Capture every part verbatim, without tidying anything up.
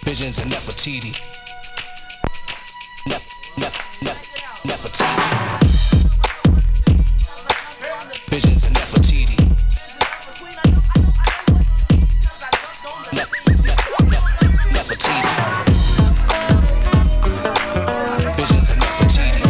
Visions of Nefertiti. Nef, Nef, Nef, Nefertiti. Visions of Nefertiti. Nef, Nef, Nef, Nefertiti. Visions of Nefertiti.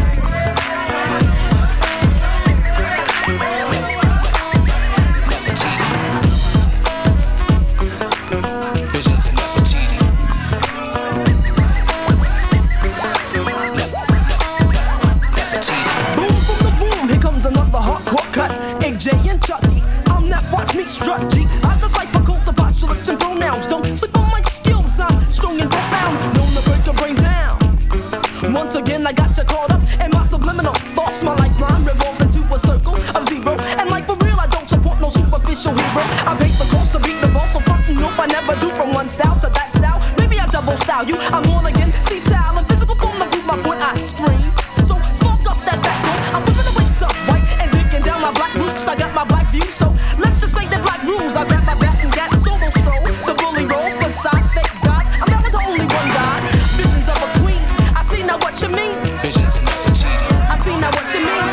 Struck G, I decipher codes of postulates and pronouns. Don't sleep on my skills, I'm strong and profound. Known to break your brain down. Once again, I got you caught up in my subliminal thoughts. My lifeline revolves into a circle of zero. And like for real, I don't support no superficial hero. I paint the coast to beat the ball, so fucking nope, I never do. From one style to that style, maybe I double style you. I'm on again, see child, in physical form to prove my point, I scream. So smoke up that backbone, I'm flipping the weights up, white, and digging down my black roots. I got my black view, so let's just say that black rules. I grab my bat and gat solo stroll. The bully roll, facades, fake gods. I'm down with the only one God. Visions of a queen. I see now what you mean. Visions of Nefertiti. I see now what you mean.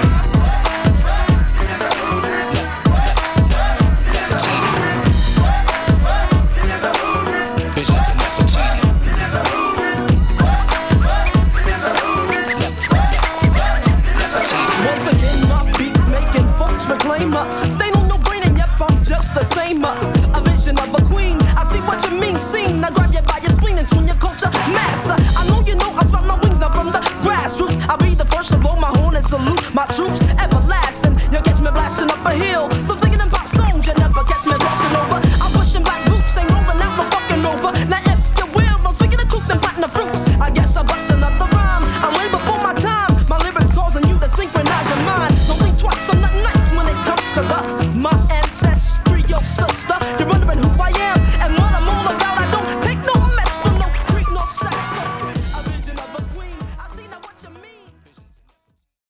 Nefertiti. Visions of Nefertiti. Nefertiti. Once again, my beats making folks reclaim her. Stain on no brain and yep, I'm just the same. Uh, a vision of a queen. I see what you mean, seen. I grab you by your spleen and swing your culture master. I know you know I sprout my wings now from the grassroots. I'll be the first to blow my horn and salute my troops.